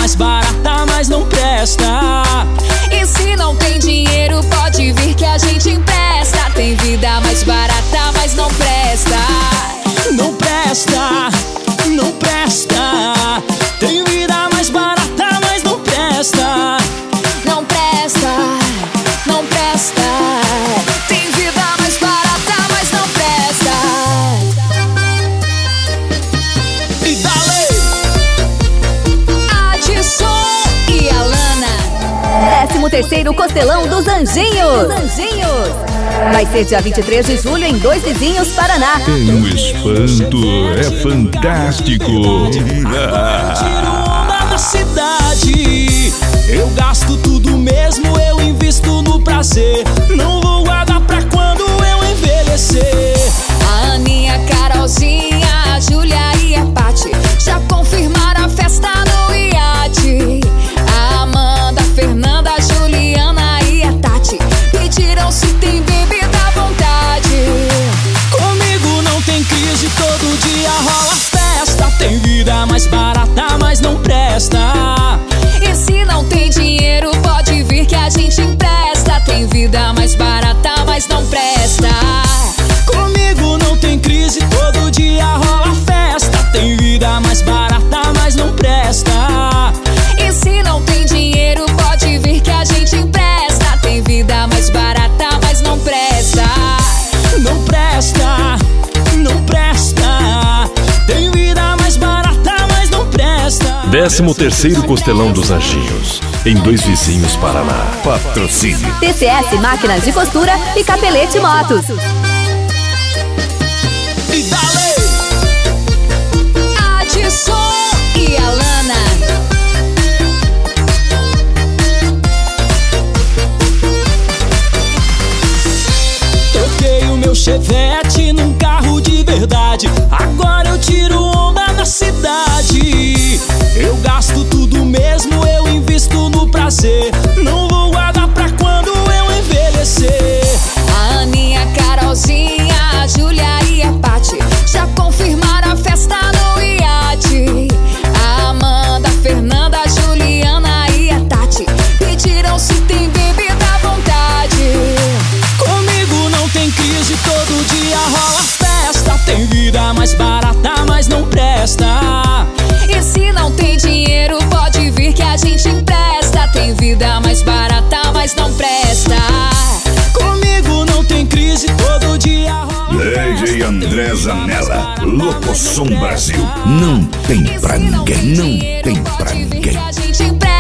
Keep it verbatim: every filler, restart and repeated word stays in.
mais barata, mas não presta. E se não tem dinheiro, pode vir que a gente empresta. Tem vida mais barata, mas não presta. Não presta, não presta. Tem vida mais barata, mas não presta. Não presta, não presta. Tem vida mais barata, mas não presta. E dale! Adson e Alana. décimo terceiro Costelão dos Anjinhos. Anjinhos. Vai ser dia vinte e três de julho em Dois Vizinhos, Paraná. Tem um espanto, é fantástico. Tiro onda da cidade. Eu gasto tudo mesmo, eu invisto no prazer. Não vou guardar pra quando eu envelhecer. A Aninha, a Carolzinha, a Júlia e a Paty já confirmaram a festa no iate. A Amanda, a Fernanda, a Juliana e a Tati pediram se tem bebida à vontade. Comigo não tem crise, todo dia rola festa. Tem vida mais barata, mas não presta. E se não tem dinheiro, pode vir que a gente empresta. Tem vida mais barata, mas não presta. Comigo não tem crise, todo dia rola festa. Tem vida mais barata, mas não presta. E se não tem dinheiro, pode vir que a gente empresta. Tem vida mais barata, mas não presta. Não presta, não presta. Tem vida mais barata, mas não presta. décimo terceiro Costelão dos Anjinhos, em Dois Vizinhos, Paraná. Patrocínio T C S Máquinas de Costura e Capelete Motos. E dale! Adson e Alana. Troquei o meu Chevette num carro de verdade. Agora eu tiro onda na cidade. Eu gasto tudo mesmo, eu invisto no prazer. Não vou guardar pra quando eu envelhecer. A Aninha, a Carolzinha, a Júlia e a Paty já confirmaram a festa no iate. A Amanda, a Fernanda, a Juliana e a Tati pediram se tem bebida à vontade. Comigo não tem crise, todo dia rola festa. Tem vida mais barata, mas não presta. E se não tem dinheiro, pode vir que a gente empresta. Tem vida mais barata, mas não presta. Comigo não tem crise, todo dia rola D J André Zanella, Locosom Brasil. Não tem pra ninguém, não tem pra ninguém. A gente empresta.